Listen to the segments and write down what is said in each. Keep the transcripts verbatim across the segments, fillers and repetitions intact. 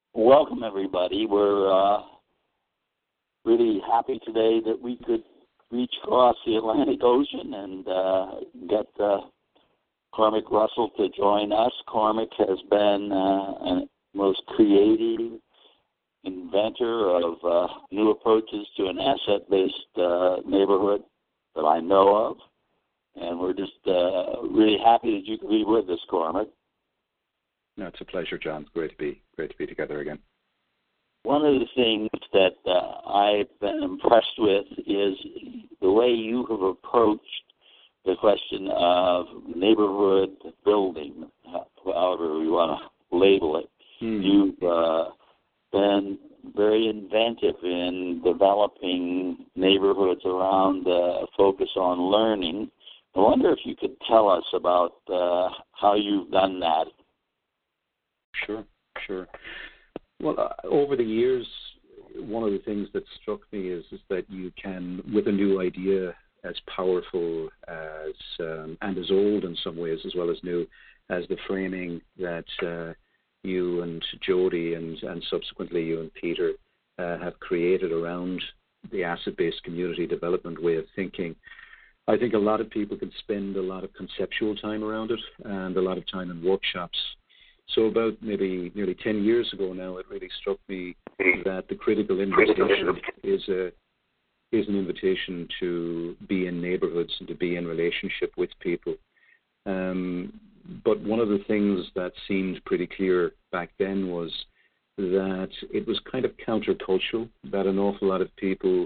Welcome, everybody. We're uh, really happy today that we could reach across the Atlantic Ocean and uh, get uh, Cormac Russell to join us. Cormac has been uh, a most creative inventor of uh, new approaches to an asset-based uh, neighborhood that I know of. And we're just uh, really happy that you could be with us, Cormac. No, it's a pleasure, John. It's great to be great to be together again. One of the things that uh, I've been impressed with is the way you have approached the question of neighborhood building, however you want to label it. Mm-hmm. You've uh, been very inventive in developing neighborhoods around a focus on learning. I wonder if you could tell us about uh, how you've done that. Sure, sure. Well, uh, over the years, one of the things that struck me is, is that you can, with a new idea as powerful as um, and as old in some ways as well as new, as the framing that uh, you and Jody and, and subsequently you and Peter uh, have created around the asset-based community development way of thinking. I think a lot of people can spend a lot of conceptual time around it and a lot of time in workshops. So about maybe nearly ten years ago now, it really struck me that the critical invitation is a is an invitation to be in neighborhoods and to be in relationship with people. Um, but one of the things that seemed pretty clear back then was that it was kind of countercultural, that an awful lot of people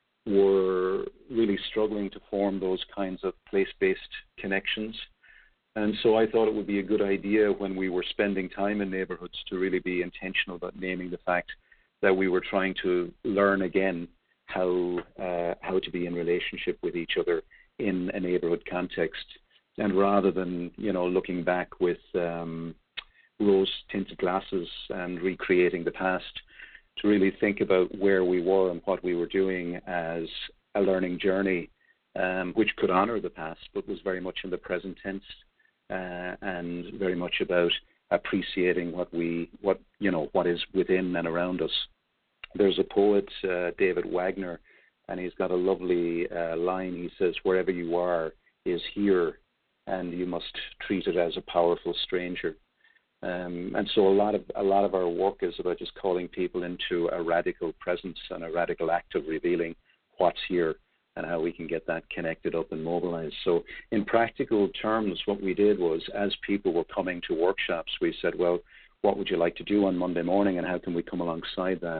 were really struggling to form those kinds of place-based connections. And so I thought it would be a good idea when we were spending time in neighborhoods to really be intentional about naming the fact that we were trying to learn again how uh, how to be in relationship with each other in a neighborhood context. And rather than, you know, looking back with um, rose-tinted glasses and recreating the past, to really think about where we were and what we were doing as a learning journey, um, which could honor the past, but was very much in the present tense. Uh, and very much about appreciating what we, what you know, what is within and around us. There's a poet, uh, David Wagner, and he's got a lovely uh, line. He says, "Wherever you are is here, and you must treat it as a powerful stranger." Um, and so a lot of a lot of our work is about just calling people into a radical presence and a radical act of revealing what's here and how we can get that connected up and mobilized. So in practical terms, what we did was, as people were coming to workshops, we said, well, what would you like to do on Monday morning and how can we come alongside that?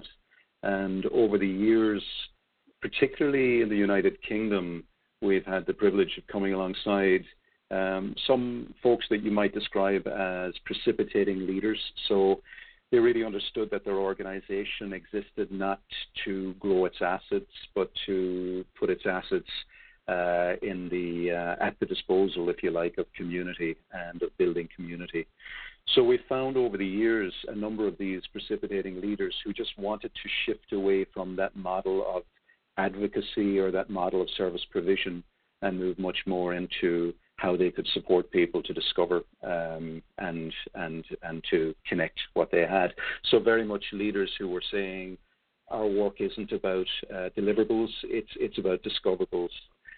And over the years, particularly in the United Kingdom, we've had the privilege of coming alongside um, some folks that you might describe as precipitating leaders. So they really understood that their organization existed not to grow its assets, but to put its assets uh, in the uh, at the disposal, if you like, of community and of building community. So we found over the years a number of these precipitating leaders who just wanted to shift away from that model of advocacy or that model of service provision and move much more into how they could support people to discover um, and and and to connect what they had. So very much leaders who were saying, our work isn't about uh, deliverables, it's it's about discoverables.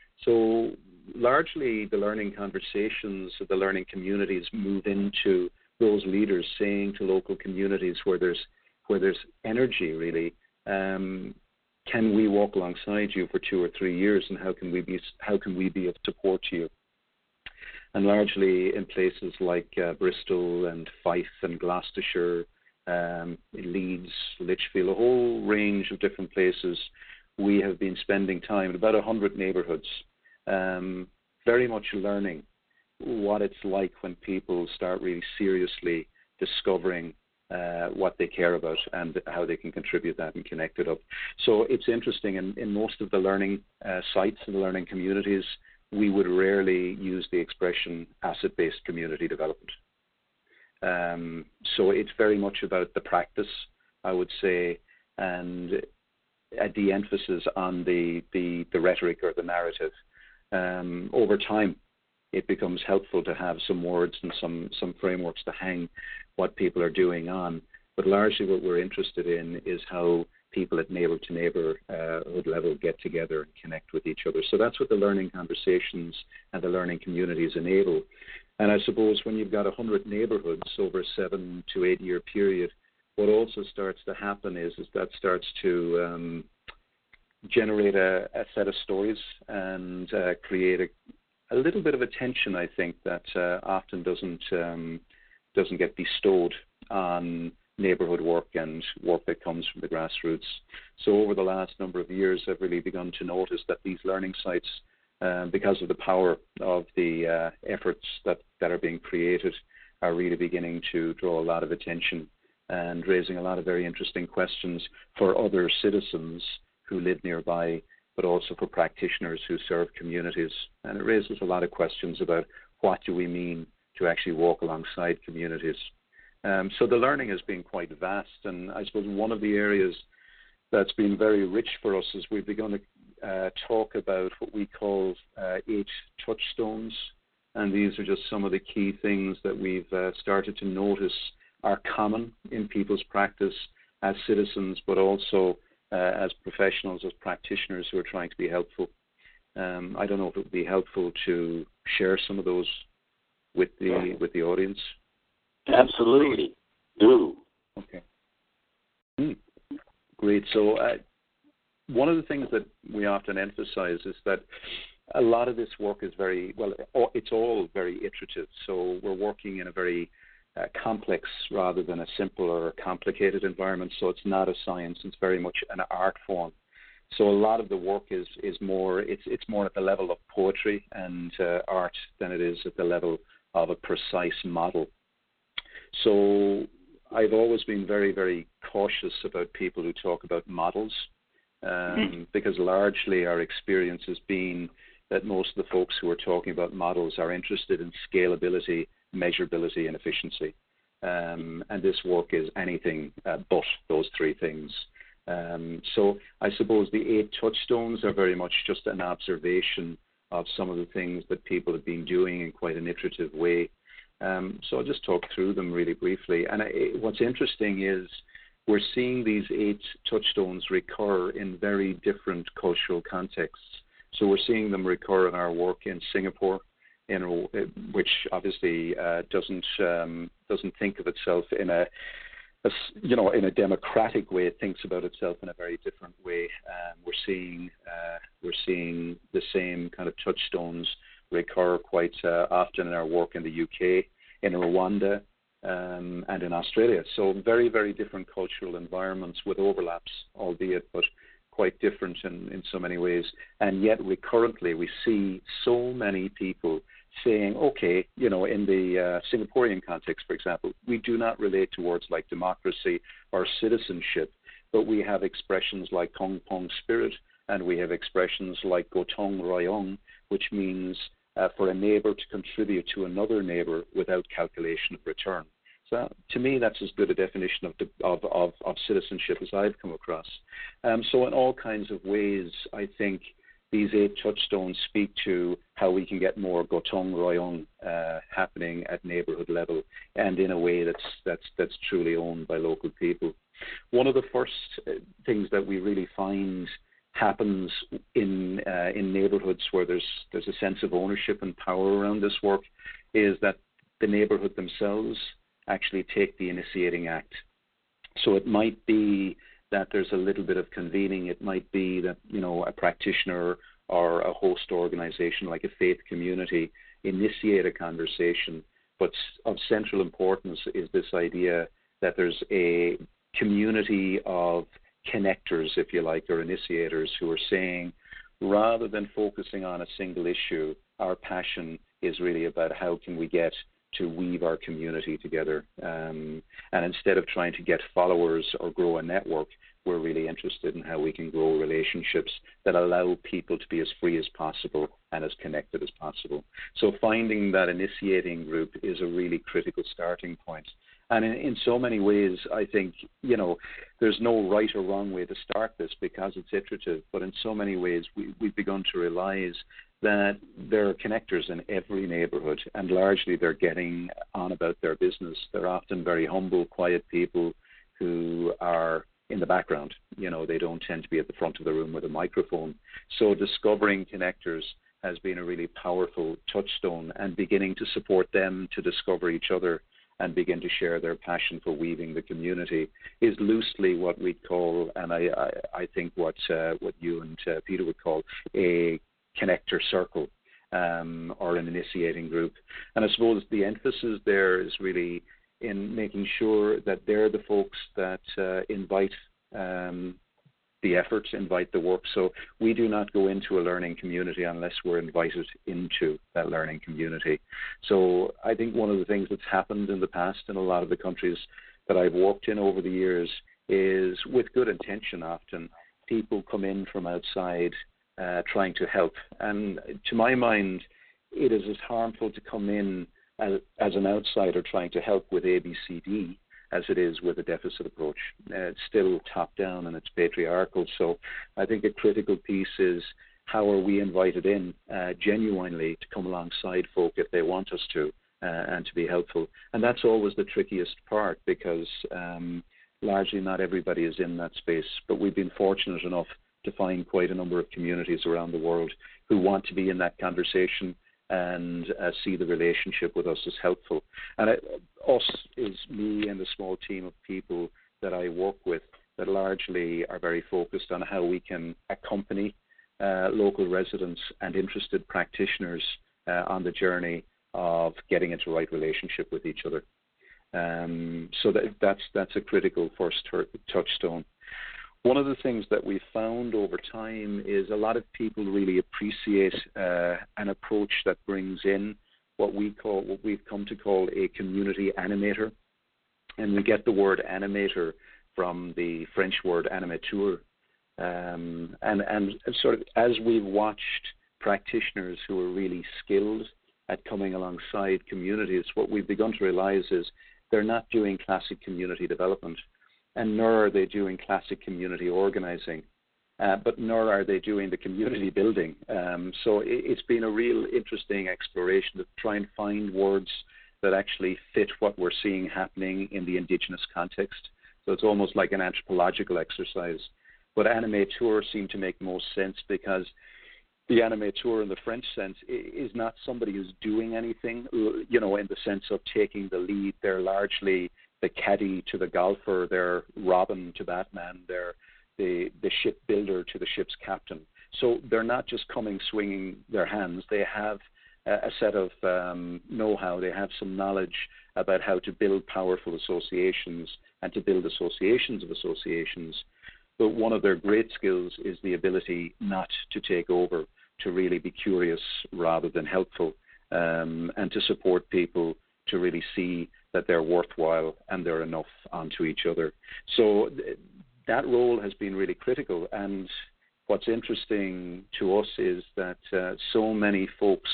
So largely the learning conversations, the learning communities move into those leaders saying to local communities where there's where there's energy really, um, can we walk alongside you for two or three years and how can we be how can we be of support to you? And largely in places like uh, Bristol and Fife and Gloucestershire, um, Leeds, Lichfield, a whole range of different places, we have been spending time in about one hundred neighbourhoods, um, very much learning what it's like when people start really seriously discovering uh, what they care about and how they can contribute that and connect it up. So it's interesting, in, in most of the learning uh, sites and the learning communities, we would rarely use the expression asset-based community development. Um, so it's very much about the practice, I would say, and a de-emphasis on the, the, the rhetoric or the narrative. Um, over time, it becomes helpful to have some words and some, some frameworks to hang what people are doing on. But largely what we're interested in is how people at neighbor-to-neighborhood level get together and connect with each other. So that's what the learning conversations and the learning communities enable. And I suppose when you've got one hundred neighborhoods over a seven to eight year period, what also starts to happen is, is that starts to um, generate a, a set of stories and uh, create a, a little bit of attention, I think, that uh, often doesn't um, doesn't get bestowed on neighborhood work and work that comes from the grassroots. So over the last number of years, I've really begun to notice that these learning sites, um, because of the power of the uh, efforts that, that are being created, are really beginning to draw a lot of attention and raising a lot of very interesting questions for other citizens who live nearby, but also for practitioners who serve communities. And it raises a lot of questions about what do we mean to actually walk alongside communities. Um, so the learning has been quite vast, and I suppose one of the areas that's been very rich for us is we've begun to uh, talk about what we call uh, eight touchstones, and these are just some of the key things that we've uh, started to notice are common in people's practice as citizens, but also uh, as professionals, as practitioners who are trying to be helpful. Um, I don't know if it would be helpful to share some of those with the with the audience. Absolutely. Do. Okay. Hmm. Great. So uh, one of the things that we often emphasize is that a lot of this work is very, well, it's all very iterative. So we're working in a very uh, complex rather than a simple or complicated environment. So it's not a science. It's very much an art form. So a lot of the work is, is more, it's, it's more at the level of poetry and uh, art than it is at the level of a precise model. So I've always been very, very cautious about people who talk about models um, mm-hmm. because largely our experience has been that most of the folks who are talking about models are interested in scalability, measurability, and efficiency. Um, and this work is anything uh, but those three things. Um, so I suppose the eight touchstones are very much just an observation of some of the things that people have been doing in quite an iterative way. Um, so I'll just talk through them really briefly. And I, what's interesting is we're seeing these eight touchstones recur in very different cultural contexts. So we're seeing them recur in our work in Singapore, in a, which obviously uh, doesn't um, doesn't think of itself in a, a you know in a democratic way. It thinks about itself in a very different way. Um, we're seeing uh, we're seeing the same kind of touchstones recur quite uh, often in our work in the U K, in Rwanda, um, and in Australia. So very, very different cultural environments with overlaps, albeit, but quite different in, in so many ways. And yet recurrently we see so many people saying, okay, you know, in the uh, Singaporean context, for example, we do not relate to words like democracy or citizenship, but we have expressions like Kampong spirit, and we have expressions like Gotong Royong, which means Uh, for a neighbour to contribute to another neighbour without calculation of return. So to me, that's as good a definition of, of, of, of citizenship as I've come across. Um, so in all kinds of ways, I think these eight touchstones speak to how we can get more Gotong Royong uh, happening at neighbourhood level and in a way that's, that's, that's truly owned by local people. One of the first things that we really find happens in uh, in neighborhoods where there's there's a sense of ownership and power around this work is that the neighborhood themselves actually take the initiating act. So it might be that there's a little bit of convening. It might be that, you know, a practitioner or a host organization like a faith community initiate a conversation. But of central importance is this idea that there's a community of connectors, if you like, or initiators who are saying, rather than focusing on a single issue, our passion is really about how can we get to weave our community together. Um, and instead of trying to get followers or grow a network, we're really interested in how we can grow relationships that allow people to be as free as possible and as connected as possible. So finding that initiating group is a really critical starting point. And in, in so many ways, I think, you know, there's no right or wrong way to start this because it's iterative. But in so many ways, we, we've begun to realize that there are connectors in every neighborhood, and largely they're getting on about their business. They're often very humble, quiet people who are in the background. You know, they don't tend to be at the front of the room with a microphone. So discovering connectors has been a really powerful touchstone, and beginning to support them to discover each other and begin to share their passion for weaving the community is loosely what we'd call, and I, I, I think what uh, what you and uh, Peter would call, a connector circle um, or an initiating group. And I suppose the emphasis there is really in making sure that they're the folks that uh, invite um, the efforts, invite the work. So we do not go into a learning community unless we're invited into that learning community. So I think one of the things that's happened in the past in a lot of the countries that I've worked in over the years is, with good intention often, people come in from outside uh, trying to help. And to my mind, it is as harmful to come in as, as an outsider trying to help with A B C D as it is with a deficit approach. Uh, it's still top-down and it's patriarchal. So I think a critical piece is, how are we invited in uh, genuinely to come alongside folk if they want us to, uh, and to be helpful. And that's always the trickiest part, because um, largely not everybody is in that space. But we've been fortunate enough to find quite a number of communities around the world who want to be in that conversation and uh, see the relationship with us as helpful. And it, us is me and a small team of people that I work with that largely are very focused on how we can accompany uh, local residents and interested practitioners uh, on the journey of getting into right relationship with each other. Um, so that, that's, that's a critical first ter- touchstone. One of the things that we've found over time is a lot of people really appreciate uh, an approach that brings in what we call, what we've come to call, a community animator. And we get the word animator from the French word animateur. Um, and, and sort of as we've watched practitioners who are really skilled at coming alongside communities, what we've begun to realize is they're not doing classic community development, and nor are they doing classic community organizing, uh, but nor are they doing the community building. Um, so it, it's been a real interesting exploration to try and find words that actually fit what we're seeing happening in the Indigenous context. So it's almost like an anthropological exercise. But animateur seemed to make most sense, because the animateur in the French sense is not somebody who's doing anything, you know, in the sense of taking the lead. They're largely the caddy to the golfer, they're Robin to Batman, they're the, the ship builder to the ship's captain. So they're not just coming swinging their hands. They have a, a set of um, know-how. They have some knowledge about how to build powerful associations and to build associations of associations. But one of their great skills is the ability not to take over, to really be curious rather than helpful, um, and to support people to really see that they're worthwhile and they're enough onto each other. So th- that role has been really critical. And what's interesting to us is that uh, so many folks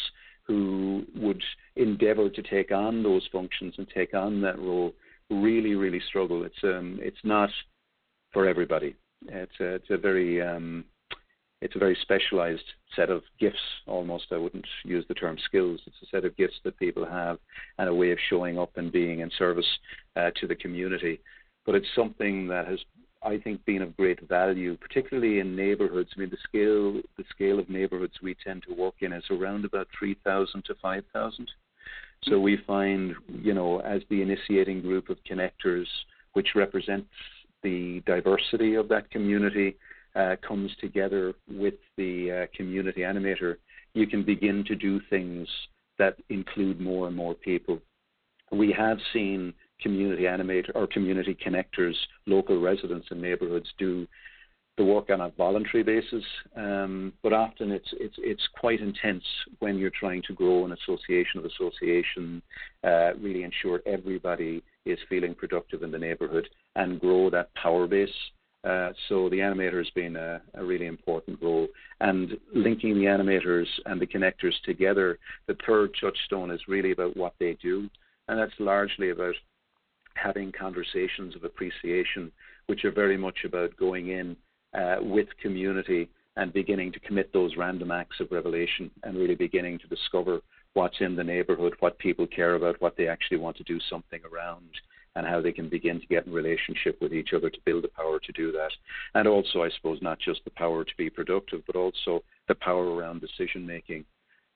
who would endeavor to take on those functions and take on that role really, really struggle. It's um, it's not for everybody. It's a, it's a very um, it's a very specialized set of gifts, almost. I wouldn't use the term skills. It's a set of gifts that people have and a way of showing up and being in service uh, to the community. But it's something that has, I think, been of great value, particularly in neighbourhoods. I mean, the scale the scale of neighbourhoods we tend to work in is around about three thousand to five thousand. So we find, you know, as the initiating group of connectors, which represents the diversity of that community, uh, comes together with the uh, community animator, you can begin to do things that include more and more people. We have seen community animator or community connectors, local residents in neighbourhoods, do the work on a voluntary basis, um, but often it's it's it's quite intense when you're trying to grow an association of association, uh, really ensure everybody is feeling productive in the neighbourhood and grow that power base. Uh, so the animator has been a, a really important role. And linking the animators and the connectors together, the third touchstone is really about what they do, and that's largely about having conversations of appreciation, which are very much about going in uh, with community and beginning to commit those random acts of revelation and really beginning to discover what's in the neighbourhood, what people care about, what they actually want to do something around, and how they can begin to get in relationship with each other to build the power to do that. And also, I suppose, not just the power to be productive, but also the power around decision making.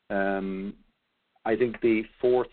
Um, I think the fourth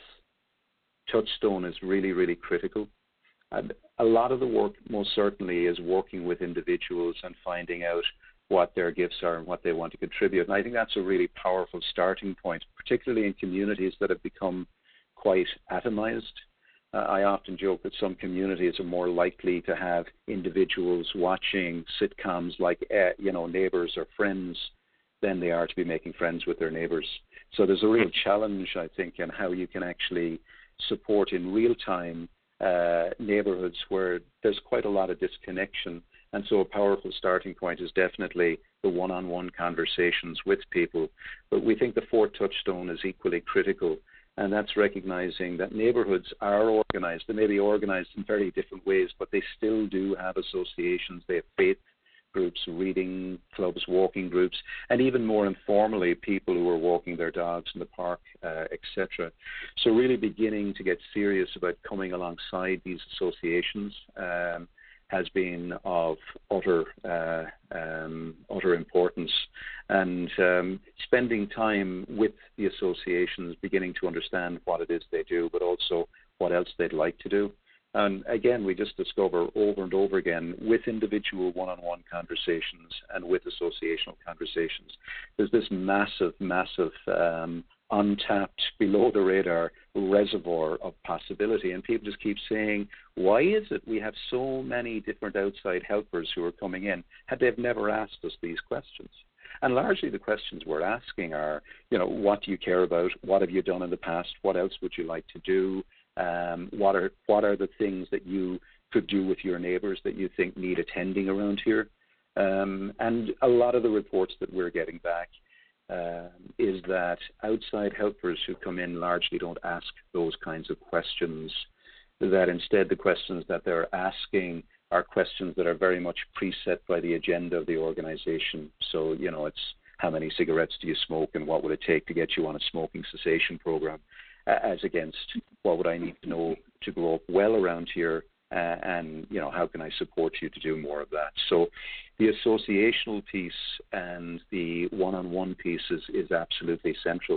touchstone is really, really critical. And a lot of the work, most certainly, is working with individuals and finding out what their gifts are and what they want to contribute. And I think that's a really powerful starting point, particularly in communities that have become quite atomized. Uh, I often joke that some communities are more likely to have individuals watching sitcoms like, uh, you know, Neighbours or Friends than they are to be making friends with their neighbours. So there's a real challenge, I think, in how you can actually support in real time uh, neighbourhoods where there's quite a lot of disconnection. And so a powerful starting point is definitely the one-on-one conversations with people. But we think the fourth touchstone is equally critical, and that's recognizing that neighbourhoods are organised. They may be organised in very different ways, but they still do have associations. They have faith groups, reading clubs, walking groups, and even more informally, people who are walking their dogs in the park, uh, et cetera. So really beginning to get serious about coming alongside these associations um, has been of utter, uh, um, utter importance. And um, spending time with the associations, beginning to understand what it is they do, but also what else they'd like to do. And again, we just discover over and over again with individual one-on-one conversations and with associational conversations, there's this massive, massive um, untapped, below-the-radar reservoir of possibility. And people just keep saying, why is it we have so many different outside helpers who are coming in? Had they've never asked us these questions. And largely the questions we're asking are, you know, what do you care about? What have you done in the past? What else would you like to do? Um, what are what are the things that you could do with your neighbours that you think need attending around here? Um, and a lot of the reports that we're getting back uh, is that outside helpers who come in largely don't ask those kinds of questions, that instead the questions that they're asking are questions that are very much preset by the agenda of the organisation. So, you know, it's how many cigarettes do you smoke and what would it take to get you on a smoking cessation program? As against what would I need to know to grow up well around here, uh, and you know how can I support you to do more of that. So the associational piece and the one-on-one piece is, is absolutely central,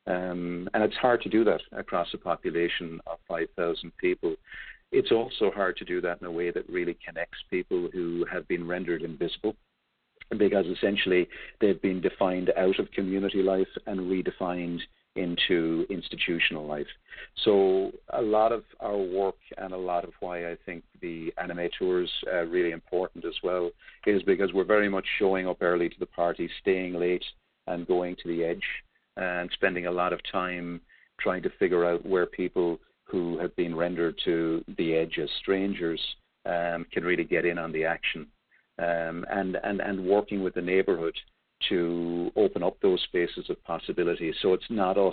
um, and it's hard to do that across a population of five thousand people. It's also hard to do that in a way that really connects people who have been rendered invisible, because essentially they've been defined out of community life and redefined into institutional life. So a lot of our work and a lot of why I think the Anime Tour is uh, really important as well is because we're very much showing up early to the party, staying late and going to the edge and spending a lot of time trying to figure out where people who have been rendered to the edge as strangers um, can really get in on the action, um, and, and, and working with the neighbourhood to open up those spaces of possibility. So it's not us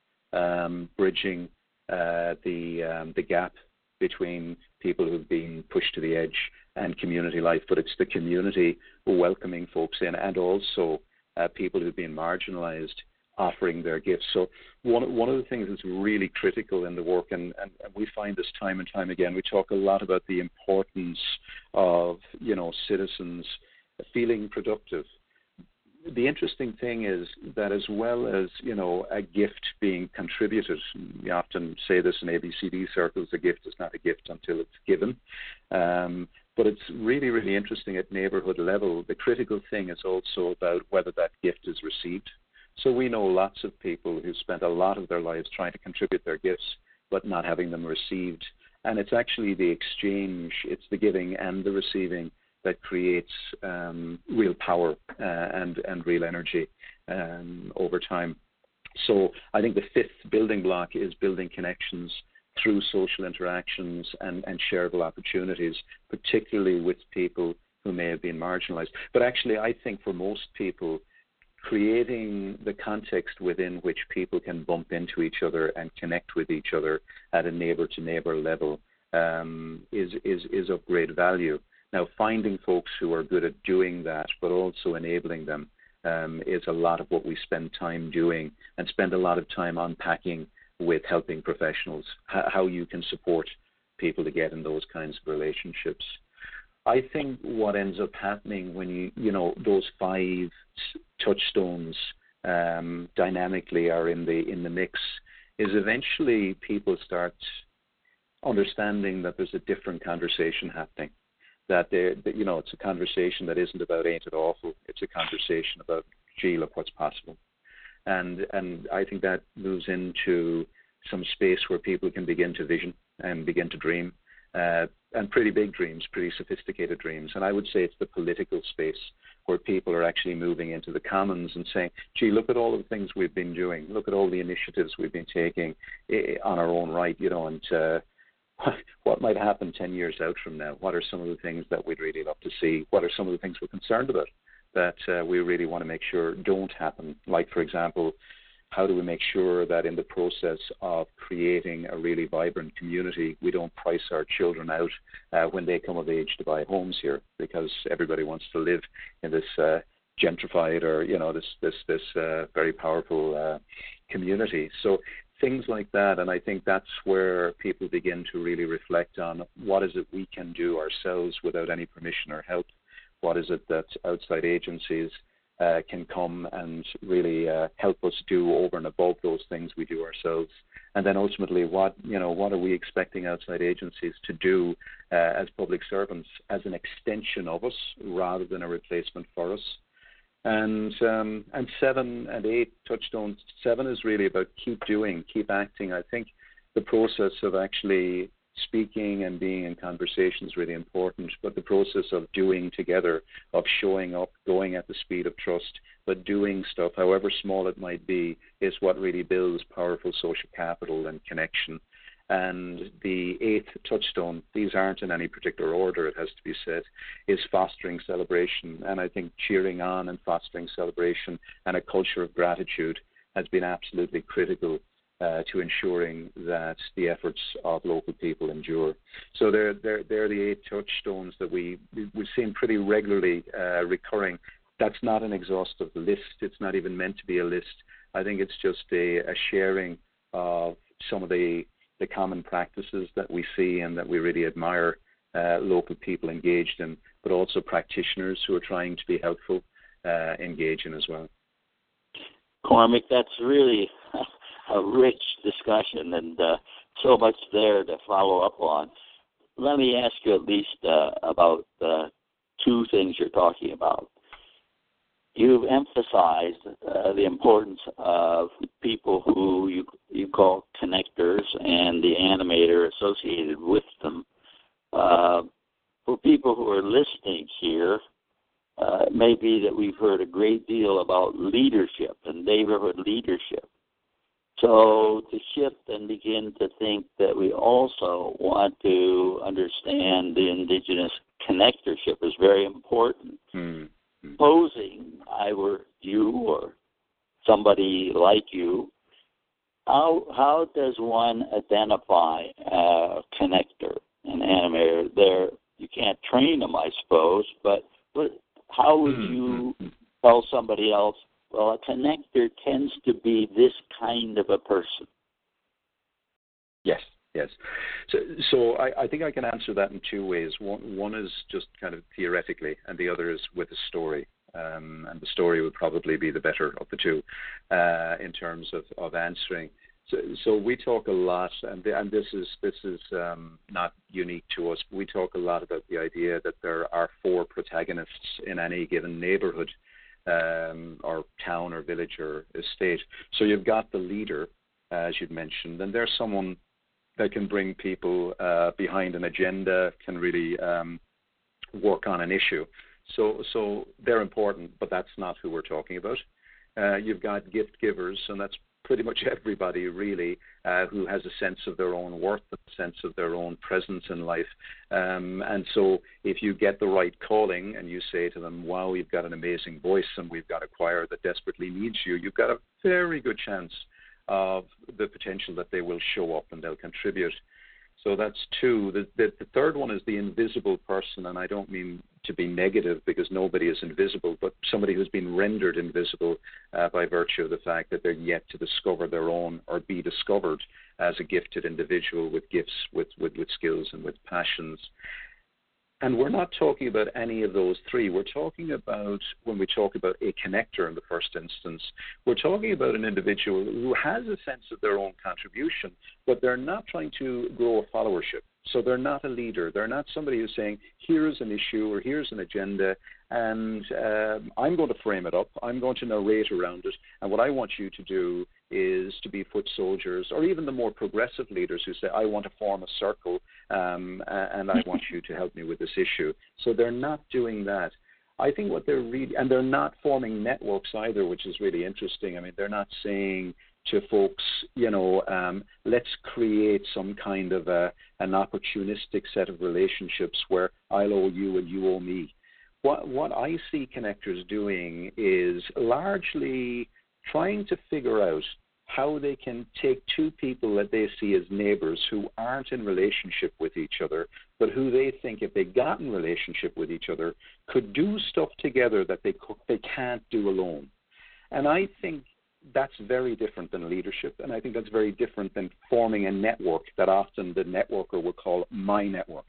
um, bridging uh, the um, the gap between people who've been pushed to the edge and community life, but it's the community welcoming folks in, and also uh, people who've been marginalized offering their gifts. So one one of the things that's really critical in the work, and, and, and we find this time and time again, we talk a lot about the importance of, you know, citizens feeling productive. The interesting thing is that as well as, you know, a gift being contributed, we often say this in A B C D circles, a gift is not a gift until it's given. Um, but it's really, really interesting at neighbourhood level. The critical thing is also about whether that gift is received. So we know lots of people who spent a lot of their lives trying to contribute their gifts, but not having them received. And it's actually the exchange, it's the giving and the receiving that creates um, real power uh, and, and real energy um, over time. So I think the fifth building block is building connections through social interactions and, and shareable opportunities, particularly with people who may have been marginalized. But actually, I think for most people, creating the context within which people can bump into each other and connect with each other at a neighbor-to-neighbor level um, is, is, is of great value. Now, finding folks who are good at doing that, but also enabling them, um, is a lot of what we spend time doing, and spend a lot of time unpacking with helping professionals, h- how you can support people to get in those kinds of relationships. I think what ends up happening when you, you know, those five touchstones um, dynamically are in the in the mix is eventually people start understanding that there's a different conversation happening. That, that you know, it's a conversation that isn't about ain't it awful. It's a conversation about, gee, look what's possible. And and I think that moves into some space where people can begin to vision and begin to dream, uh, and pretty big dreams, pretty sophisticated dreams. And I would say it's the political space where people are actually moving into the commons and saying, gee, look at all of the things we've been doing. Look at all the initiatives we've been taking on our own right, you know, and uh, what might happen ten years out from now? What are some of the things that we'd really love to see? What are some of the things we're concerned about that uh, we really want to make sure don't happen? Like, for example, how do we make sure that in the process of creating a really vibrant community, we don't price our children out uh, when they come of age to buy homes here, because everybody wants to live in this uh, gentrified or, you know, this this this uh, very powerful uh, community. So things like that, and I think that's where people begin to really reflect on what is it we can do ourselves without any permission or help. What is it that outside agencies uh, can come and really uh, help us do over and above those things we do ourselves? And then ultimately, what you know, what are we expecting outside agencies to do uh, as public servants as an extension of us rather than a replacement for us? And um, and seven and eight touchstones. Seven is really about keep doing, keep acting. I think the process of actually speaking and being in conversation is really important, but the process of doing together, of showing up, going at the speed of trust, but doing stuff, however small it might be, is what really builds powerful social capital and connection. And the eighth touchstone, these aren't in any particular order, it has to be said, is fostering celebration. And I think cheering on and fostering celebration and a culture of gratitude has been absolutely critical uh, to ensuring that the efforts of local people endure. So they're, they're, they're the eight touchstones that we, we've seen pretty regularly uh, recurring. That's not an exhaustive list. It's not even meant to be a list. I think it's just a, a sharing of some of the the common practices that we see and that we really admire uh, local people engaged in, but also practitioners who are trying to be helpful uh, engage in as well. Cormac, that's really a rich discussion and uh, so much there to follow up on. Let me ask you at least uh, about uh, two things you're talking about. You've emphasized uh, the importance of people who you you call connectors and the animator associated with them. Uh, for people who are listening here, uh, it may be that we've heard a great deal about leadership and neighborhood leadership. So to shift and begin to think that we also want to understand the indigenous connectorship is very important. Mm. Supposing I were you or somebody like you, how how does one identify a connector, an animator? There, you can't train them, I suppose, but, but how would you tell somebody else, well, a connector tends to be this kind of a person? Yes. Yes. So, so I, I think I can answer that in two ways. One, one is just kind of theoretically, and the other is with a story. Um, and the story would probably be the better of the two uh, in terms of, of answering. So, so we talk a lot, and, the, and this is this is um, not unique to us, but we talk a lot about the idea that there are four protagonists in any given neighborhood um, or town or village or estate. So you've got the leader, uh, as you'd mentioned, and there's someone that can bring people uh, behind an agenda, can really um, work on an issue. So so they're important, but that's not who we're talking about. Uh, you've got gift givers, and that's pretty much everybody, really, uh, who has a sense of their own worth, a sense of their own presence in life. Um, and so if you get the right calling and you say to them, wow, you've got an amazing voice and we've got a choir that desperately needs you, you've got a very good chance of the potential that they will show up and they'll contribute. So that's two. The, the, the third one is the invisible person, and I don't mean to be negative because nobody is invisible, but somebody who's been rendered invisible uh, by virtue of the fact that they're yet to discover their own or be discovered as a gifted individual with gifts, with, with, with skills and with passions. And we're not talking about any of those three. We're talking about, when we talk about a connector in the first instance, we're talking about an individual who has a sense of their own contribution, but they're not trying to grow a followership. So they're not a leader. They're not somebody who's saying, here's an issue or here's an agenda, and um, I'm going to frame it up. I'm going to narrate around it. And what I want you to do is to be foot soldiers, or even the more progressive leaders who say, I want to form a circle um, and I want you to help me with this issue. So they're not doing that. I think what they're really, and they're not forming networks either, which is really interesting. I mean, they're not saying to folks, you know, um, let's create some kind of a, an opportunistic set of relationships where I'll owe you and you owe me. What, what I see connectors doing is largely trying to figure out how they can take two people that they see as neighbors who aren't in relationship with each other, but who they think if they got in relationship with each other could do stuff together that they, they can't do alone. And I think that's very different than leadership, and I think that's very different than forming a network that often the networker will call my network.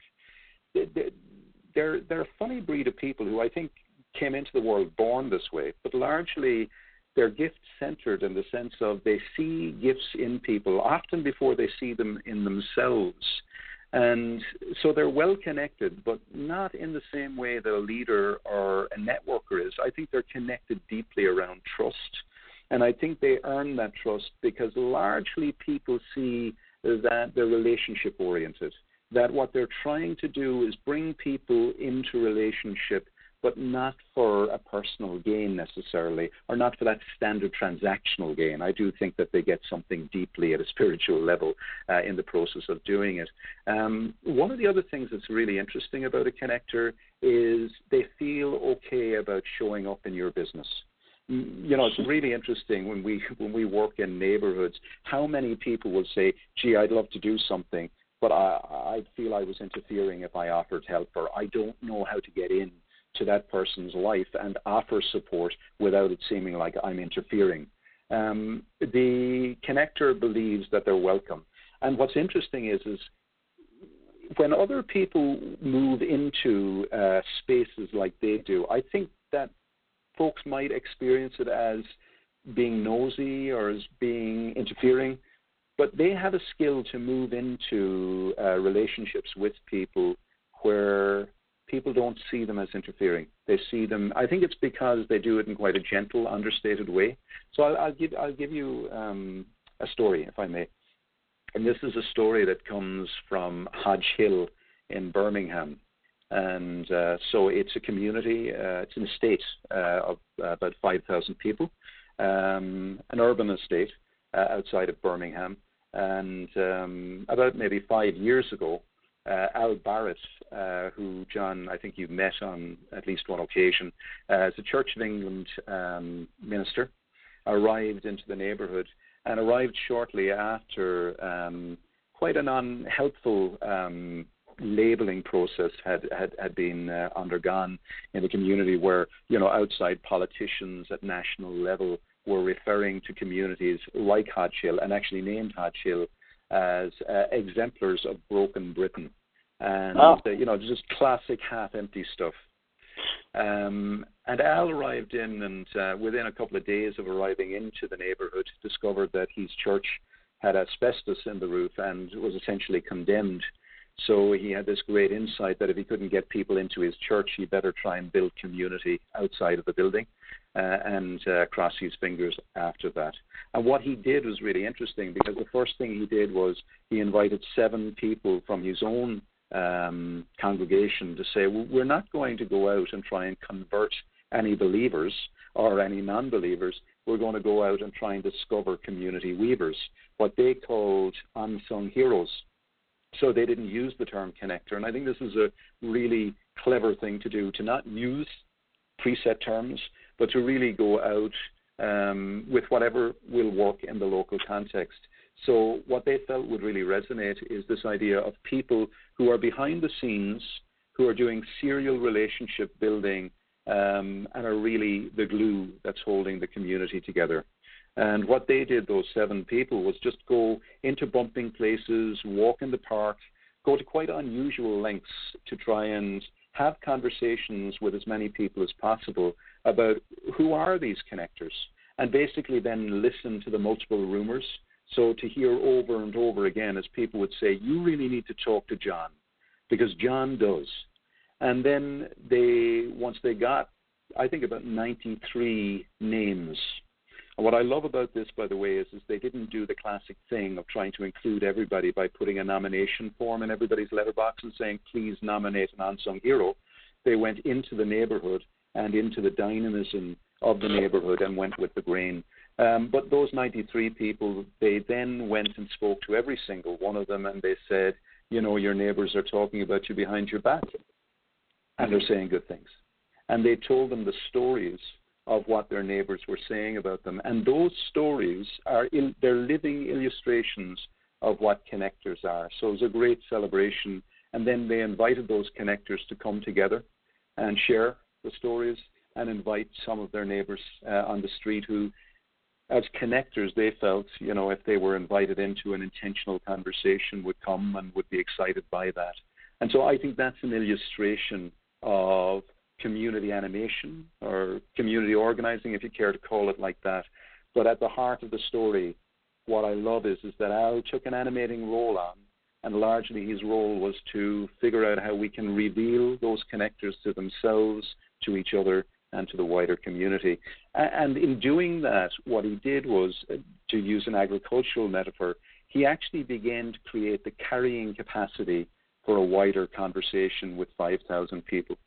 They're, they're a funny breed of people who I think came into the world born this way, but largely they're gift-centered in the sense of they see gifts in people often before they see them in themselves. And so they're well-connected, but not in the same way that a leader or a networker is. I think they're connected deeply around trust. And I think they earn that trust because largely people see that they're relationship-oriented, that what they're trying to do is bring people into relationship, but not for a personal gain necessarily, or not for that standard transactional gain. I do think that they get something deeply at a spiritual level uh, in the process of doing it. Um, one of the other things that's really interesting about a connector is they feel okay about showing up in your business. You know, it's really interesting when we when we work in neighborhoods, how many people will say, gee, I'd love to do something, but I, I feel I was interfering if I offered help, or I don't know how to get in to that person's life and offer support without it seeming like I'm interfering. Um, the connector believes that they're welcome. And what's interesting is, is when other people move into uh, spaces like they do, I think that folks might experience it as being nosy or as being interfering, but they have a skill to move into uh, relationships with people where people don't see them as interfering. They see them, I think it's because they do it in quite a gentle, understated way. So I'll, I'll give I'll give you um, a story, if I may. And this is a story that comes from Hodge Hill in Birmingham. And uh, so it's a community, uh, it's an estate uh, of uh, about five thousand people, um, an urban estate uh, outside of Birmingham. And um, about maybe five years ago, uh, Al Barrett, uh, who, John, I think you've met on at least one occasion, uh, as a Church of England um, minister, arrived into the neighbourhood and arrived shortly after um, quite an unhelpful um labeling process had had, had been uh, undergone in the community, where, you know, outside politicians at national level were referring to communities like Hodge Hill, and actually named Hodge Hill, as uh, exemplars of broken Britain. And, oh. uh, you know, just classic half-empty stuff. Um, and Al arrived in, and uh, within a couple of days of arriving into the neighbourhood, discovered that his church had asbestos in the roof and was essentially condemned. So he had this great insight that if he couldn't get people into his church, he better try and build community outside of the building uh, and uh, cross his fingers after that. And what he did was really interesting, because the first thing he did was he invited seven people from his own um, congregation to say, well, we're not going to go out and try and convert any believers or any non-believers. We're going to go out and try and discover community weavers, what they called unsung heroes. So they didn't use the term connector. And I think this is a really clever thing to do, to not use preset terms, but to really go out um, with whatever will work in the local context. So what they felt would really resonate is this idea of people who are behind the scenes, who are doing serial relationship building um, and are really the glue that's holding the community together. And what they did, those seven people, was just go into bumping places, walk in the park, go to quite unusual lengths to try and have conversations with as many people as possible about who are these connectors, and basically then listen to the multiple rumors. So to hear over and over again as people would say, you really need to talk to John, because John does. And then they, once they got, I think, about ninety-three names. And what I love about this, by the way, is, is they didn't do the classic thing of trying to include everybody by putting a nomination form in everybody's letterbox and saying, please nominate an unsung hero. They went into the neighborhood and into the dynamism of the neighborhood and went with the grain. Um, but those ninety-three people, they then went and spoke to every single one of them, and they said, you know, your neighbors are talking about you behind your back, and they're saying good things. And they told them the stories of what their neighbors were saying about them. And those stories are in, they're living illustrations of what connectors are. So it was a great celebration. And then they invited those connectors to come together and share the stories and invite some of their neighbors uh, on the street who, as connectors, they felt, you know, if they were invited into an intentional conversation, would come and would be excited by that. And so I think that's an illustration of community animation or community organizing, if you care to call it like that. But at the heart of the story, what I love is, is that Al took an animating role on, and largely his role was to figure out how we can reveal those connectors to themselves, to each other, and to the wider community. And in doing that, what he did was, to use an agricultural metaphor, he actually began to create the carrying capacity for a wider conversation with five thousand people.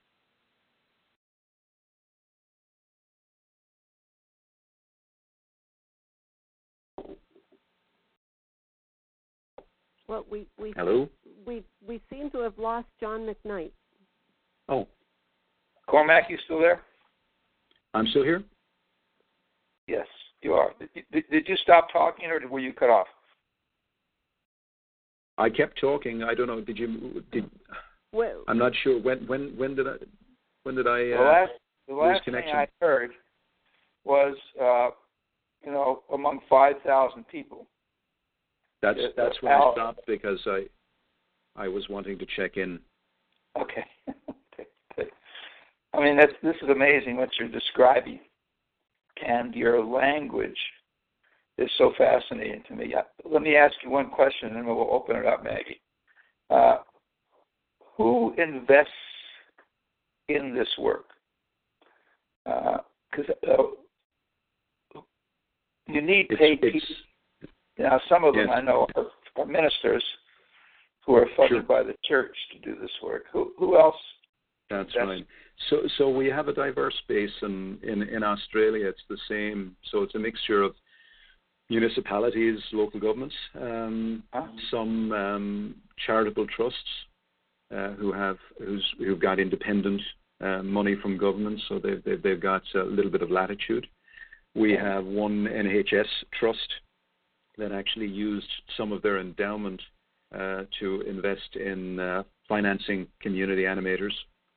Well, we we Hello? we we seem to have lost John McKnight. Oh, Cormac, you still there? I'm still here? Yes, you are. Did, did, did you stop talking, or were you cut off? I kept talking. I don't know. Did you? Did Well, I'm not sure. When when when did I? When did I? Uh, the last the lose last thing connection? I heard was, uh, you know, among five thousand people. That's Uh, that's when Al, I stopped, because I I was wanting to check in. Okay. I mean, that's this is amazing what you're describing, and your language is so fascinating to me. Let me ask you one question, and we'll open it up, Maggie. Uh, who invests in this work? Because uh, uh, you need paid it's, people. Now, some of them yes. I know are, are ministers who are funded Sure. by the church to do this work. Who who else? That's That's, right. So so we have a diverse base in, in, in Australia. It's the same. So it's a mixture of municipalities, local governments, um, huh? some um, charitable trusts uh, who have who's who've got independent uh, money from government, so they've, they've they've got a little bit of latitude. We have one N H S trust that actually used some of their endowment uh, to invest in uh, financing community animators.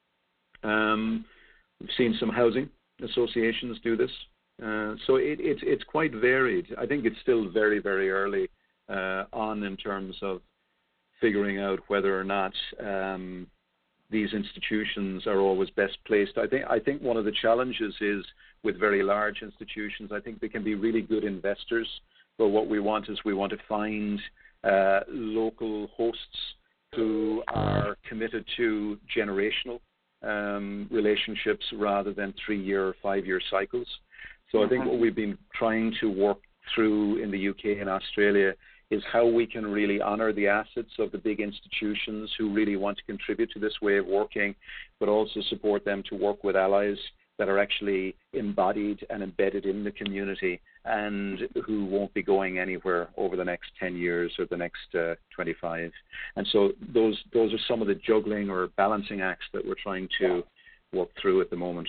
Um, we've seen some housing associations do this. Uh, so it, it's it's quite varied. I think it's still very, very early uh, on in terms of figuring out whether or not um, these institutions are always best placed. I think I think one of the challenges is with very large institutions, I think they can be really good investors, but what we want is we want to find uh, local hosts who are committed to generational um, relationships rather than three-year or five-year cycles. So mm-hmm. I think what we've been trying to work through in the U K and Australia is how we can really honor the assets of the big institutions who really want to contribute to this way of working, but also support them to work with allies that are actually embodied and embedded in the community and who won't be going anywhere over the next ten years or the next uh, twenty-five. And so those those are some of the juggling or balancing acts that we're trying to work through at the moment.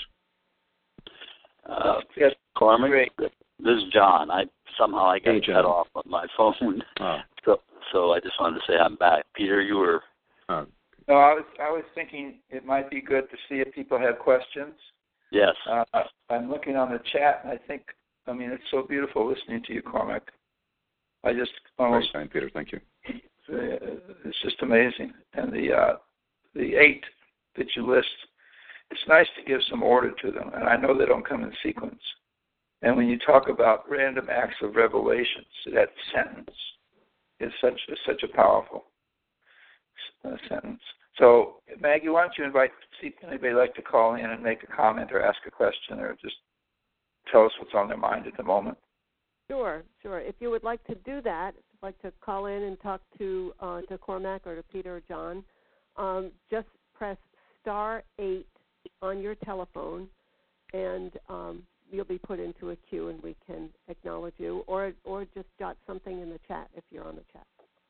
Uh, yes, Cormac, this is John. I somehow I got hey, cut off on my phone, oh. so so I just wanted to say I'm back. Peter, you were Oh. No, I was I was thinking it might be good to see if people have questions. Yes. Uh, I'm looking on the chat, and I think, I mean, it's so beautiful listening to you, Cormac. I just almost. Very kind, Peter. Thank you. It's just amazing, and the uh, the eight that you list. It's nice to give some order to them, and I know they don't come in sequence. And when you talk about random acts of revelation, that sentence is such is such a powerful uh, sentence. So, Maggie, why don't you invite, see if anybody would like to call in and make a comment or ask a question or just tell us what's on their mind at the moment. Sure, sure. If you would like to do that, if you'd like to call in and talk to uh, to Cormac or to Peter or John, um, just press star eight on your telephone, and um, you'll be put into a queue, and we can acknowledge you, or or just jot something in the chat if you're on the chat.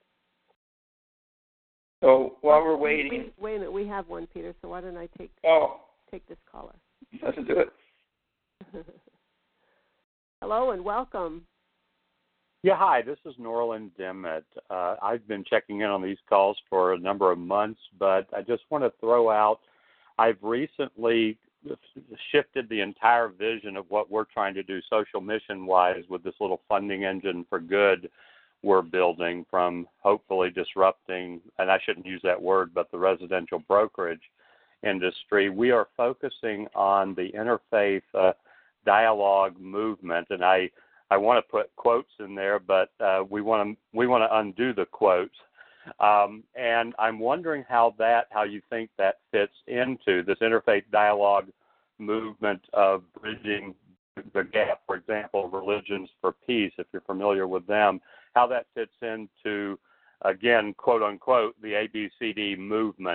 So while we're wait, waiting, wait, wait a minute, we have one, Peter. So why don't I take oh, take this caller? doesn't do it. Hello and welcome. Yeah, hi, this is Norland Dimmitt. Uh, I've been checking in on these calls for a number of months, but I just want to throw out, I've recently shifted the entire vision of what we're trying to do social mission-wise with this little funding engine for good we're building, from hopefully disrupting, and I shouldn't use that word, but the residential brokerage industry. We are focusing on the interfaith uh, dialogue movement, and I I want to put quotes in there, but uh, we want to we want to undo the quotes. Um, and I'm wondering how that how you think that fits into this interfaith dialogue movement of bridging the gap. For example, Religions for Peace, if you're familiar with them, how that fits into, again, quote unquote, the A B C D movement.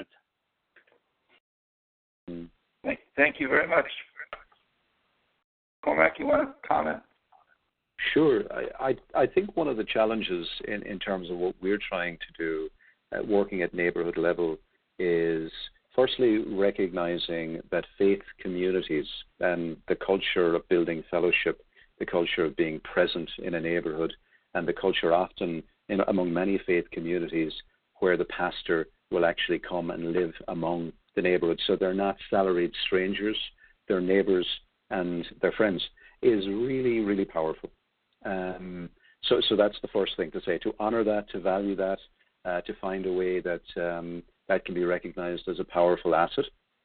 Thank, thank you very much. Cormac, you want to comment? Sure. I, I, I think one of the challenges in, in terms of what we're trying to do, uh, working at neighborhood level, is firstly recognizing that faith communities and the culture of building fellowship, the culture of being present in a neighborhood, and the culture often in, among many faith communities where the pastor will actually come and live among the neighborhood. So they're not salaried strangers, they're neighbors and they're friends, is really, really powerful. Um, so, so that's the first thing to say, to honor that, to value that, uh, to find a way that um, that can be recognized as a powerful asset.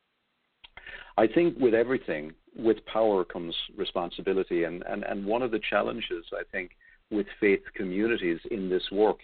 I think with everything, with power comes responsibility. And, and, and one of the challenges, I think, with faith communities in this work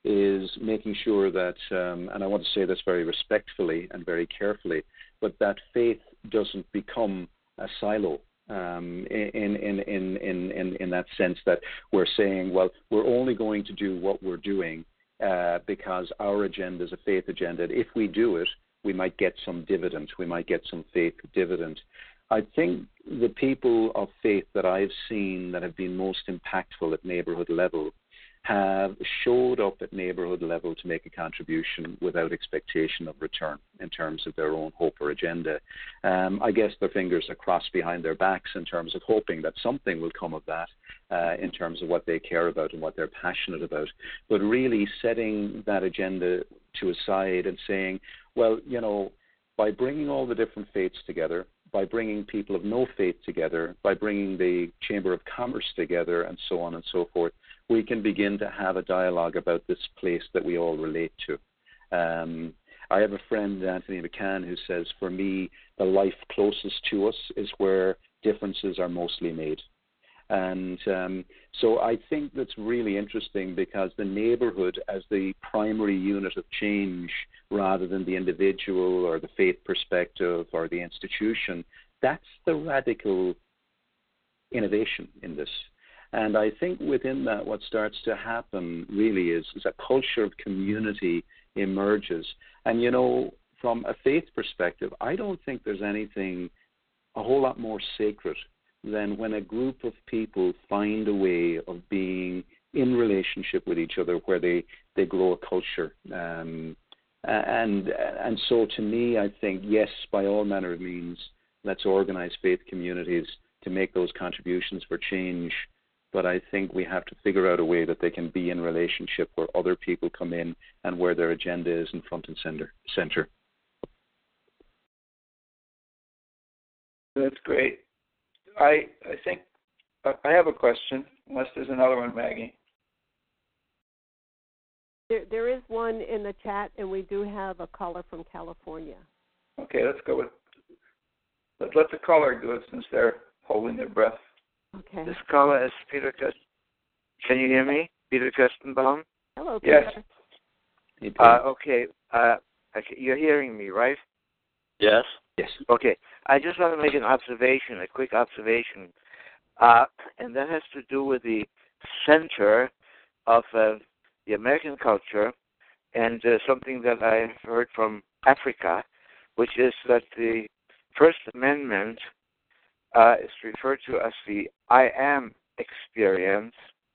is making sure that, um, and I want to say this very respectfully and very carefully, but that faith doesn't become a silo. Um, in, in, in, in, in, in that sense that we're saying, well, we're only going to do what we're doing uh, because our agenda is a faith agenda. If we do it, we might get some dividend. We might get some faith dividend. I think the people of faith that I've seen that have been most impactful at neighborhood level have showed up at neighborhood level to make a contribution without expectation of return in terms of their own hope or agenda. Um, I guess their fingers are crossed behind their backs in terms of hoping that something will come of that uh, in terms of what they care about and what they're passionate about. But really setting that agenda to a side and saying, well, you know, by bringing all the different faiths together, by bringing people of no faith together, by bringing the Chamber of Commerce together, and so on and so forth, we can begin to have a dialogue about this place that we all relate to. Um, I have a friend, Anthony McCann, who says, for me, the life closest to us is where differences are mostly made. And um, so I think that's really interesting because the neighborhood as the primary unit of change rather than the individual or the faith perspective or the institution, that's the radical innovation in this. And I think within that what starts to happen really is, is a culture of community emerges. And, you know, from a faith perspective, I don't think there's anything a whole lot more sacred than when a group of people find a way of being in relationship with each other where they, they grow a culture. Um, and, and so to me, I think, yes, by all manner of means, let's organize faith communities to make those contributions for change. But I think we have to figure out a way that they can be in relationship where other people come in and where their agenda is in front and center. center. That's great. I I think I have a question, unless there's another one, Maggie. There, there is one in the chat, and we do have a caller from California. Okay, let's go with, let, let the caller do it since they're holding their breath. Okay. This caller is Peter Kust. Can you hear me? Peter Kustenbaum? Hello, Peter. Yes. Hey, Uh, okay. Uh, okay. You're hearing me, right? Yes. yes. Okay. I just want to make an observation, a quick observation, uh, and that has to do with the center of uh, the American culture and uh, something that I heard from Africa, which is that the First Amendment uh, is referred to as the I am experience,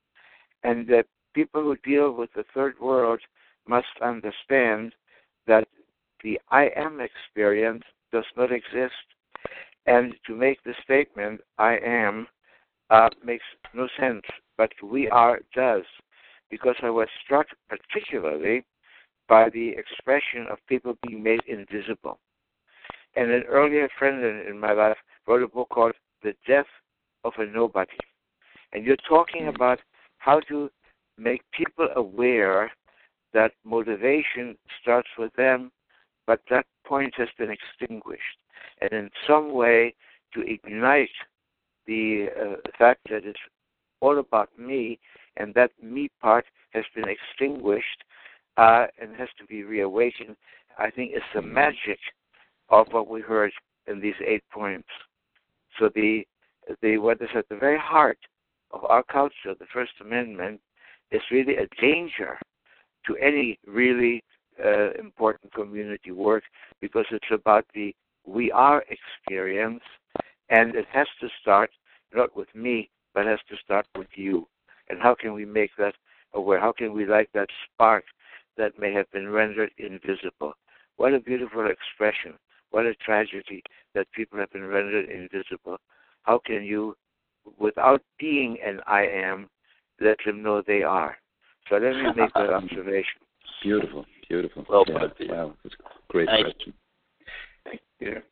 and that people who deal with the third world must understand that the I am experience does not exist. And to make the statement, I am, uh, makes no sense, but we are does, because I was struck particularly by the expression of people being made invisible. And an earlier friend in, in my life wrote a book called The Death of a Nobody. And you're talking about how to make people aware that motivation starts with them, but that point has been extinguished. And in some way, to ignite the uh, fact that it's all about me, and that me part has been extinguished uh, and has to be reawakened, I think is the magic of what we heard in these eight points. So the the what is at the very heart of our culture, the First Amendment, is really a danger to any really uh, important community work, because it's about the we are experience, and it has to start not with me, but has to start with you. And how can we make that aware? How can we light that spark that may have been rendered invisible? What a beautiful expression. What a tragedy that people have been rendered invisible. How can you, without being an I am, let them know they are? So let me make that observation. Beautiful, beautiful. Well yeah. put, Peter. Wow, that's a great Thank question. Thank you, Peter.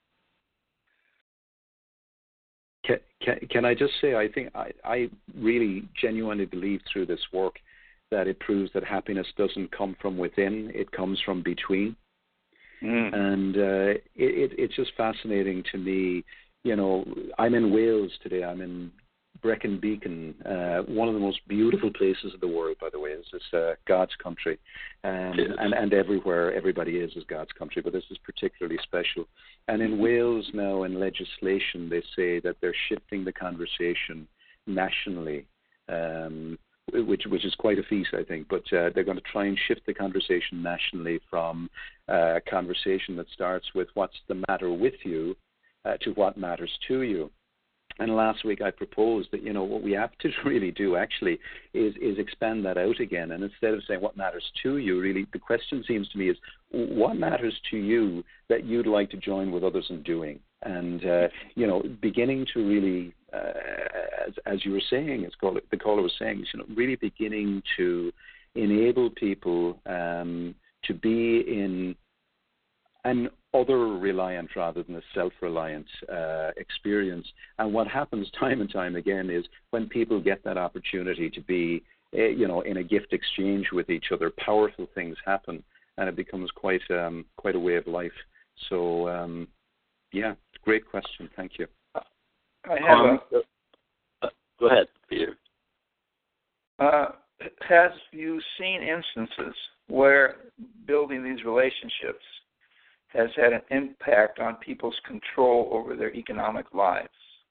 Can, can, can I just say, I think I, I really genuinely believe through this work that it proves that happiness doesn't come from within, it comes from between. Mm. And uh, it, it, it's just fascinating to me. You know, I'm in Wales today. I'm in Brecon Beacon, uh, one of the most beautiful places of the world, by the way. Is this uh, God's country, um, and and everywhere everybody is is God's country, but this is particularly special. And in Wales now, in legislation, they say that they're shifting the conversation nationally, um, which which is quite a feat, I think. But uh, they're going to try and shift the conversation nationally from uh, a conversation that starts with "What's the matter with you?" uh, to "What matters to you." And last week I proposed that, you know, what we have to really do actually is is expand that out again. And instead of saying what matters to you, really, the question seems to me is what matters to you that you'd like to join with others in doing? And, uh, you know, beginning to really, uh, as, as you were saying, as caller, the caller was saying, you know, really beginning to enable people um, to be in an other-reliant rather than a self-reliant uh, experience. And what happens time and time again is when people get that opportunity to be, uh, you know, in a gift exchange with each other, powerful things happen, and it becomes quite um, quite a way of life. So, um, yeah, great question. Thank you. I have Um, a, uh, go ahead, Peter. uh, have you seen instances where building these relationships has had an impact on people's control over their economic lives?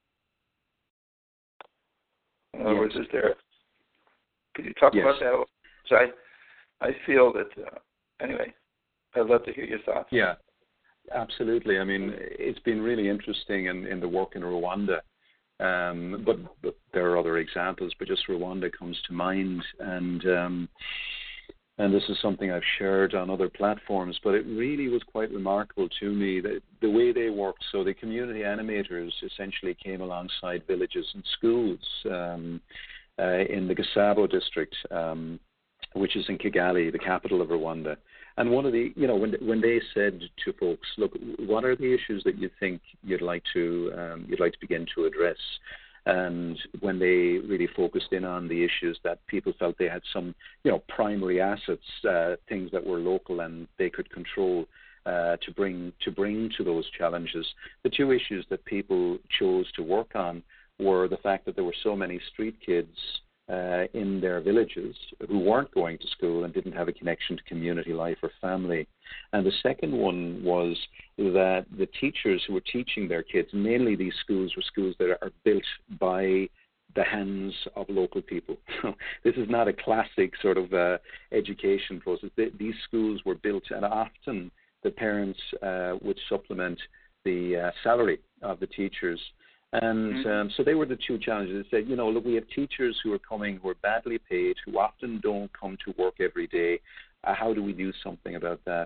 In other yes. words, is there? Could you talk yes. about that a little? So I, I feel that. Uh, anyway, I'd love to hear your thoughts. Yeah, absolutely. I mean, it's been really interesting in, in the work in Rwanda. Um, but, but there are other examples, but just Rwanda comes to mind, and um, and this is something I've shared on other platforms, but it really was quite remarkable to me that the way they worked. So the community animators essentially came alongside villages and schools um, uh, in the Gasabo district, um, which is in Kigali, the capital of Rwanda. And one of the, you know, when when they said to folks, look, what are the issues that you think you'd like to um, you'd like to begin to address? And when they really focused in on the issues that people felt they had some, you know, primary assets, uh, things that were local and they could control uh, to bring to bring to those challenges, the two issues that people chose to work on were the fact that there were so many street kids uh, in their villages who weren't going to school and didn't have a connection to community life or family. And the second one was that the teachers who were teaching their kids, mainly these schools were schools that are built by the hands of local people. This is not a classic sort of uh, education process. They, these schools were built, and often the parents uh, would supplement the uh, salary of the teachers. And um, so they were the two challenges. They said, you know, look, we have teachers who are coming who are badly paid, who often don't come to work every day. Uh, how do we do something about that?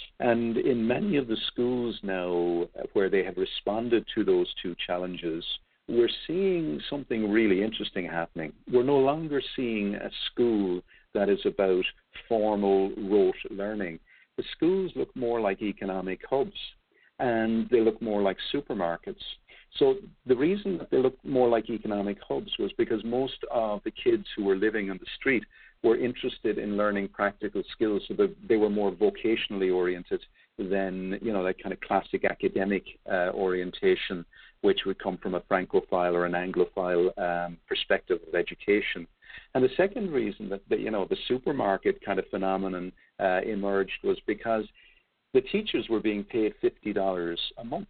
And in many of the schools now where they have responded to those two challenges, we're seeing something really interesting happening. We're no longer seeing a school that is about formal rote learning. The schools look more like economic hubs, and they look more like supermarkets. So the reason that they look more like economic hubs was because most of the kids who were living on the street were interested in learning practical skills, so that they were more vocationally oriented than, you know, that kind of classic academic uh, orientation, which would come from a Francophile or an Anglophile um, perspective of education. And the second reason that, that you know, the supermarket kind of phenomenon uh, emerged was because the teachers were being paid fifty dollars a month.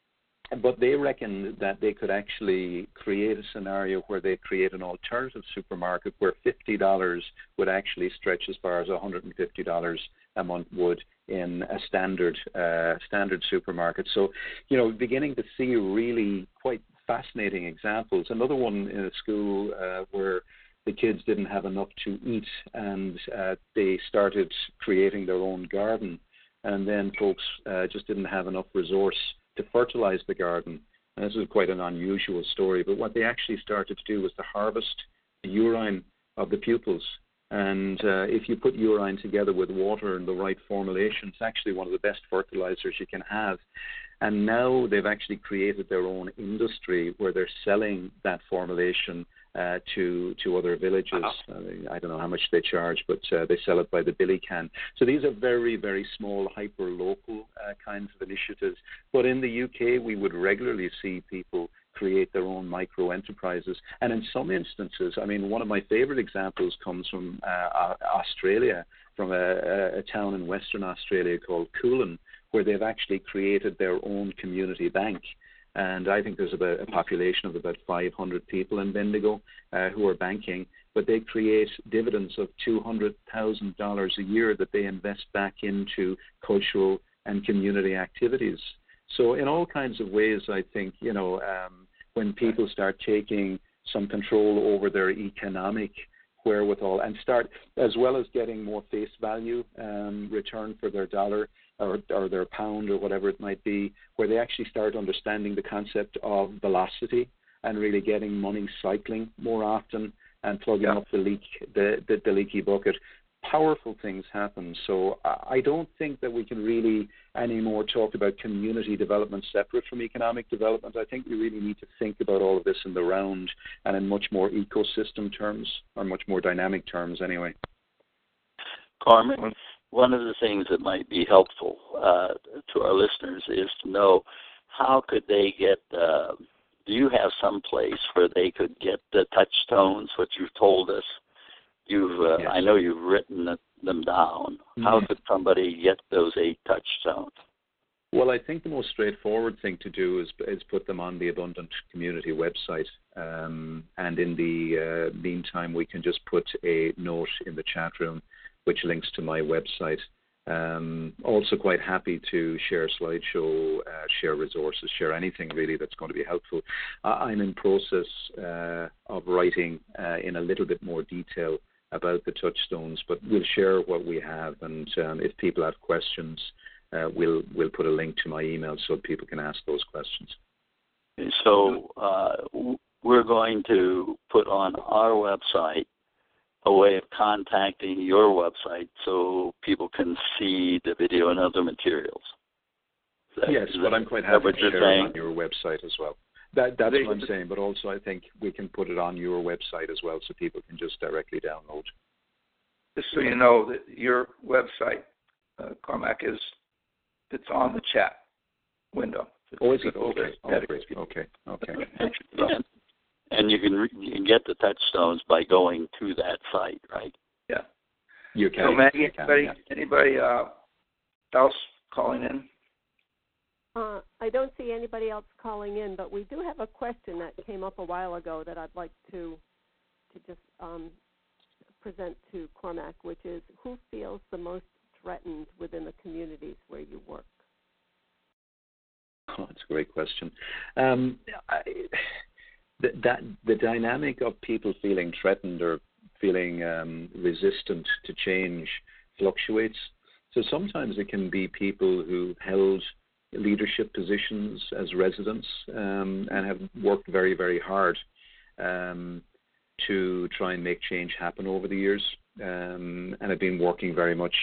But they reckoned that they could actually create a scenario where they create an alternative supermarket where fifty dollars would actually stretch as far as one hundred fifty dollars a month would in a standard uh, standard supermarket. So, you know, beginning to see really quite fascinating examples. Another one in a school uh, where the kids didn't have enough to eat, and uh, they started creating their own garden. And then folks uh, just didn't have enough resource to fertilize the garden. And this is quite an unusual story, but what they actually started to do was to harvest the urine of the pupils. And uh, if you put urine together with water in the right formulation, it's actually one of the best fertilizers you can have. And now they've actually created their own industry where they're selling that formulation uh, to to other villages. Uh, I don't know how much they charge, but uh, they sell it by the billy can. So these are very, very small, hyper-local uh, kinds of initiatives. But in the U K, we would regularly see people create their own micro-enterprises. And in some instances, I mean, one of my favorite examples comes from uh, Australia, from a, a town in Western Australia called Coolin, where they've actually created their own community bank. And I think there's about a population of about five hundred people in Bendigo uh, who are banking, but they create dividends of two hundred thousand dollars a year that they invest back into cultural and community activities. So in all kinds of ways, I think, you know, um, when people start taking some control over their economic wherewithal and start, as well as getting more face value um, return for their dollar, Or, or their pound or whatever it might be, where they actually start understanding the concept of velocity and really getting money cycling more often and plugging yeah. up the leak, the, the, the leaky bucket. Powerful things happen. So I don't think that we can really anymore talk about community development separate from economic development. I think we really need to think about all of this in the round and in much more ecosystem terms, or much more dynamic terms anyway. Carmen, one of the things that might be helpful uh, to our listeners is to know how could they get, uh, do you have some place where they could get the touchstones, what you've told us? You've, uh, yes. I know you've written them down. Mm-hmm. How could somebody get those eight touchstones? Well, I think the most straightforward thing to do is, is put them on the Abundant Community website. Um, and in the uh, meantime, we can just put a note in the chat room which links to my website. Um, also quite happy to share slideshow, uh, share resources, share anything really that's going to be helpful. Uh, I'm in process uh, of writing uh, in a little bit more detail about the touchstones, but we'll share what we have, and um, if people have questions, uh, we'll we'll put a link to my email so people can ask those questions. So uh, we're going to put on our website a way of contacting your website so people can see the video and other materials. That, yes, that, but I'm quite happy to share saying? it on your website as well. That, that's what I'm saying, but also I think we can put it on your website as well so people can just directly download. Just so you know that your website, uh, Cormac, is it's on the chat window. Oh, is it? Okay. Oh, great. Okay. Okay. and, and you can re- you can get the touchstones by going to that site, right? Yeah. You can. So, Maggie, you can, anybody, yeah. anybody uh, else calling in? Uh, I don't see anybody else calling in, but we do have a question that came up a while ago that I'd like to to just um, present to Cormac, which is, who feels the most threatened within the communities where you work? Oh, that's a great question. Um, I, the, that the dynamic of people feeling threatened or feeling um, resistant to change fluctuates. So sometimes it can be people who held leadership positions as residents um, and have worked very, very hard um, to try and make change happen over the years, um, and have been working very much,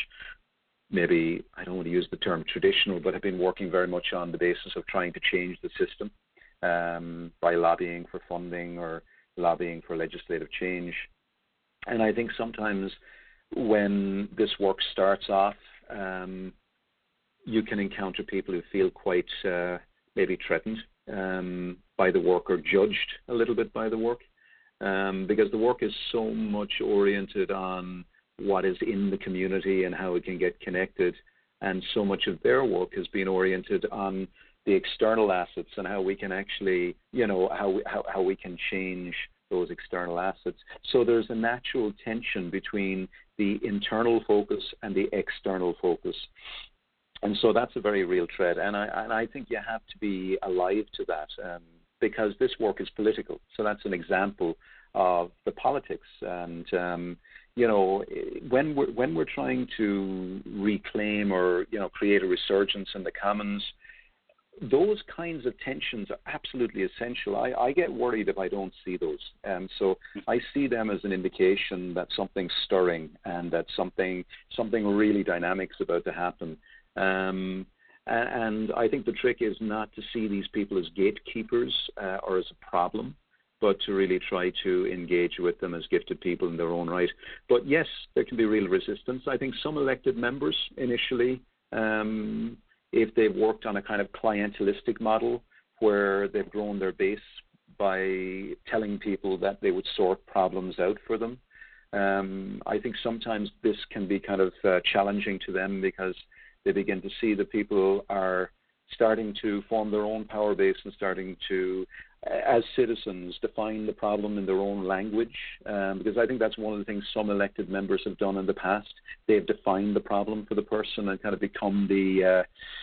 maybe, I don't want to use the term traditional, but have been working very much on the basis of trying to change the system um, by lobbying for funding or lobbying for legislative change. And I think sometimes when this work starts off, um, you can encounter people who feel quite uh, maybe threatened um, by the work or judged a little bit by the work, um, because the work is so much oriented on what is in the community and how it can get connected, and so much of their work has been oriented on the external assets and how we can actually, you know, how we, how, how we can change those external assets. So there's a natural tension between the internal focus and the external focus. And so that's a very real thread, and I and I think you have to be alive to that, um, because this work is political. So that's an example of the politics. And um, you know, when we're when we're trying to reclaim or you know create a resurgence in the commons, those kinds of tensions are absolutely essential. I, I get worried if I don't see those, and um, so I see them as an indication that something's stirring and that something something really dynamic is about to happen. Um, and I think the trick is not to see these people as gatekeepers uh, or as a problem, but to really try to engage with them as gifted people in their own right. But yes, there can be real resistance. I think some elected members initially, um, if they've worked on a kind of clientelistic model where they've grown their base by telling people that they would sort problems out for them, um, I think sometimes this can be kind of uh, challenging to them, because they begin to see that people are starting to form their own power base and starting to, as citizens, define the problem in their own language. Um, because I think that's one of the things some elected members have done in the past. They've defined the problem for the person and kind of become the uh,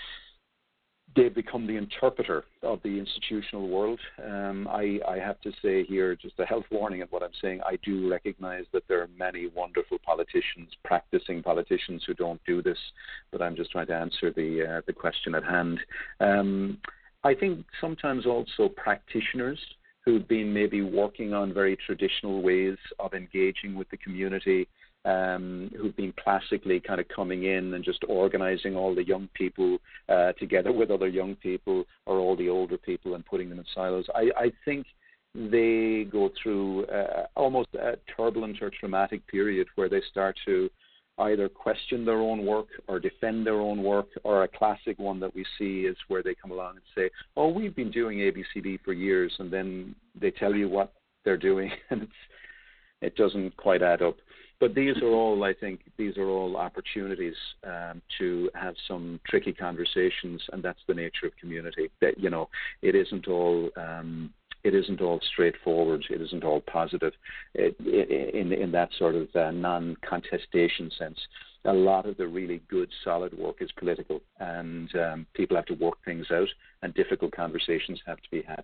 they've become the interpreter of the institutional world. Um, I, I have to say here, just a health warning of what I'm saying, I do recognize that there are many wonderful politicians, practicing politicians, who don't do this, but I'm just trying to answer the uh, the question at hand. Um, I think sometimes also practitioners who've been maybe working on very traditional ways of engaging with the community, Um, who've been classically kind of coming in and just organizing all the young people uh, together with other young people, or all the older people, and putting them in silos. I, I think they go through uh, almost a turbulent or traumatic period where they start to either question their own work or defend their own work, or a classic one that we see is where they come along and say, oh, we've been doing A B C D for years, and then they tell you what they're doing, and it's, it doesn't quite add up. But these are all, I think, these are all opportunities um, to have some tricky conversations, and that's the nature of community. That, you know, it isn't all um, it isn't all straightforward. It isn't all positive. It, it, in in that sort of uh, non-contestation sense, a lot of the really good, solid work is political, and um, people have to work things out, and difficult conversations have to be had.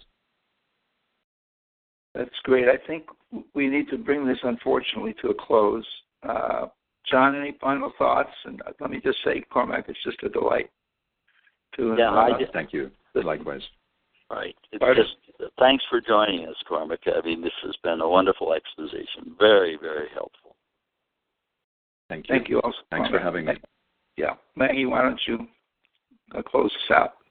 That's great. I think we need to bring this, unfortunately, to a close. Uh, John, any final thoughts? And let me just say, Cormac, it's just a delight. To, yeah, uh, I just, thank you. Likewise. Right. It's just, thanks for joining us, Cormac. I mean, this has been a wonderful exposition. Very, very helpful. Thank you. Thank you also. Thanks for having me. Yeah. Maggie, why don't you uh, close us out?